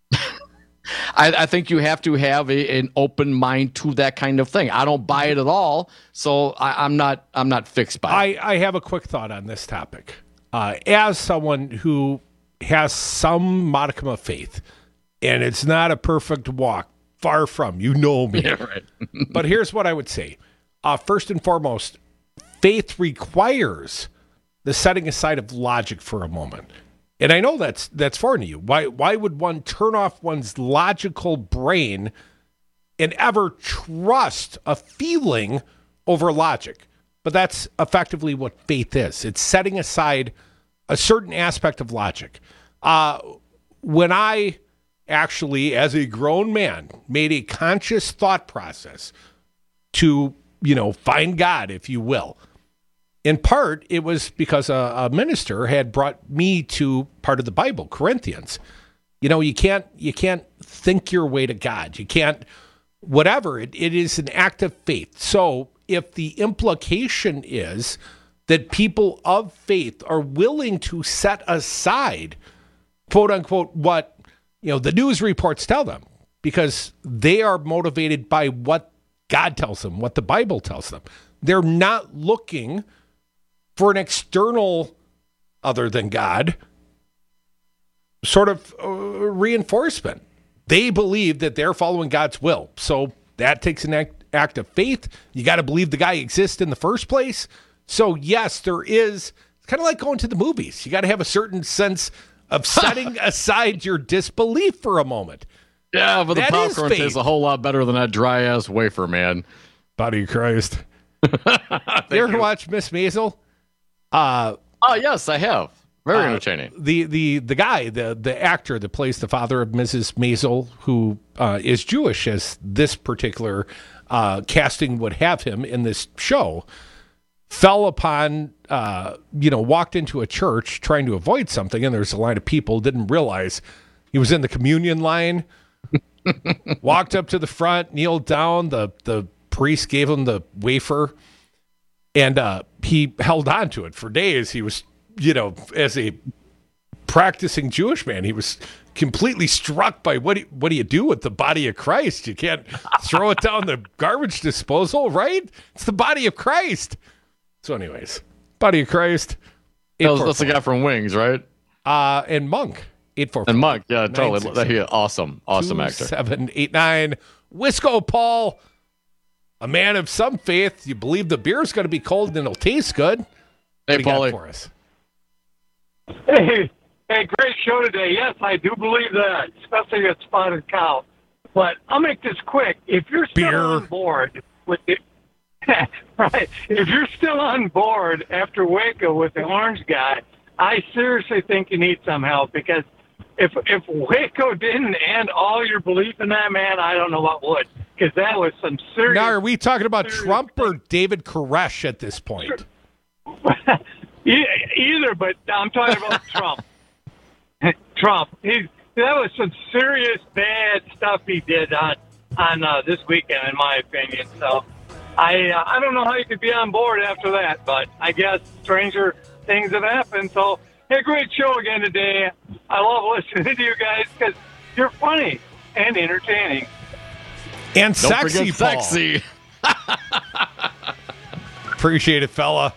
I, I think you have to have a, an open mind to that kind of thing. I don't buy it at all, so I, I'm not. I'm not fixed by it. I, I have a quick thought on this topic. Uh, as someone who has some modicum of faith, and it's not a perfect walk, far from. You know me. Yeah, right. But here's what I would say: uh, first and foremost, faith requires the setting aside of logic for a moment. And I know that's that's foreign to you. Why why would one turn off one's logical brain and ever trust a feeling over logic? But that's effectively what faith is. It's setting aside a certain aspect of logic. Uh, when I actually, as a grown man, made a conscious thought process to, you know, find God, if you will, in part, it was because a, a minister had brought me to part of the Bible, Corinthians. You know, you can't you can't think your way to God. You can't, whatever. It, it is an act of faith. So if the implication is that people of faith are willing to set aside, quote unquote, what, you know, the news reports tell them, because they are motivated by what God tells them, what the Bible tells them. They're not looking for an external, other than God, sort of uh, reinforcement. They believe that they're following God's will. So that takes an act, act of faith. You got to believe the guy exists in the first place. So yes, there is, it's kind of like going to the movies. You got to have a certain sense of setting aside your disbelief for a moment. Yeah, but the That is popcorn faith. tastes a whole lot better than that dry-ass wafer, man. Body of Christ. You ever watch Miss Maisel? Uh, oh, yes, I have. Very uh, entertaining. The the the guy, the the actor that plays the father of Missus Maisel, who uh, is Jewish, as this particular uh, casting would have him in this show, fell upon, uh, you know, walked into a church trying to avoid something, and there's a line of people, didn't realize he was in the communion line, walked up to the front, kneeled down, the, the priest gave him the wafer, and uh, he held on to it for days. He was, you know, as a practicing Jewish man, he was completely struck by what do, what do you do with the body of Christ? You can't throw it down the garbage disposal, right? It's the body of Christ. So anyways, body of Christ. That was, that's the guy from Wings, right? Uh, and Monk. eight four four. And Monk, yeah, totally. That, he, awesome, awesome actor. seven eight nine. Wisco Paul. A man of some faith. You believe the beer's going to be cold and it'll taste good. Hey, Paulie. For us? Hey, hey, great show today. Yes, I do believe that, especially at Spotted Cow. But I'll make this quick. If you're still Beer. on board with it, right? If you're still on board after Waco with the orange guy, I seriously think you need some help, because if if Waco didn't end all your belief in that man, I don't know what would. Because that was some serious. Now, are we talking about Trump or David Koresh at this point? Either, but I'm talking about Trump. Trump. He, that was some serious bad stuff he did on on uh, this weekend, in my opinion. So I uh, I don't know how you could be on board after that, but I guess stranger things have happened. So, hey, great show again today. I love listening to you guys because you're funny and entertaining. And Don't sexy, forget Paul. sexy. Appreciate it, fella.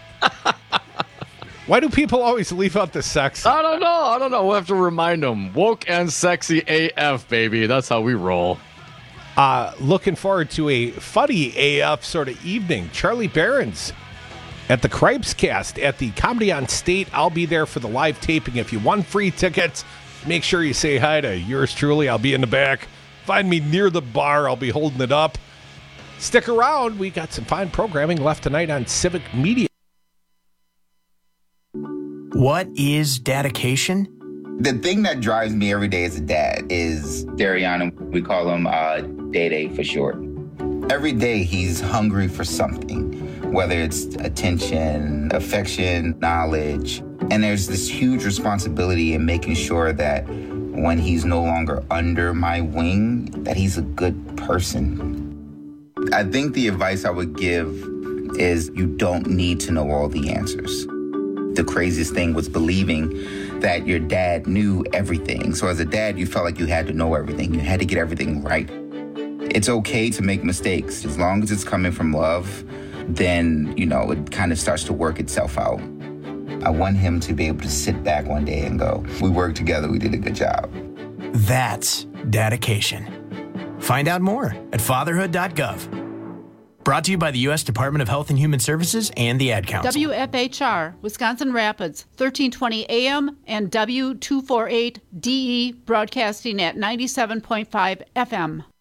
Why do people always leave out the sex? I don't know. I don't know. We'll have to remind them. Woke and sexy A F, baby. That's how we roll. Uh, looking forward to a funny A F sort of evening. Charlie Barron's at the Cripes Cast at the Comedy on State. I'll be there for the live taping. If you want free tickets, make sure you say hi to yours truly. I'll be in the back. Find me near the bar. I'll be holding it up. Stick around. We got some fine programming left tonight on Civic Media. What is dedication? The thing that drives me every day as a dad is Dariana. We call him uh, Day-Day for short. Every day he's hungry for something, whether it's attention, affection, knowledge. And there's this huge responsibility in making sure that when he's no longer under my wing, that he's a good person. I think the advice I would give is you don't need to know all the answers. The craziest thing was believing that your dad knew everything. So as a dad, you felt like you had to know everything. You had to get everything right. It's okay to make mistakes. As long as it's coming from love, then, you know, it kind of starts to work itself out. I want him to be able to sit back one day and go, we worked together, we did a good job. That's dedication. Find out more at fatherhood dot gov. Brought to you by the U S Department of Health and Human Services and the Ad Council. W F H R, Wisconsin Rapids, thirteen twenty A M and W two forty-eight D E, broadcasting at ninety-seven point five F M.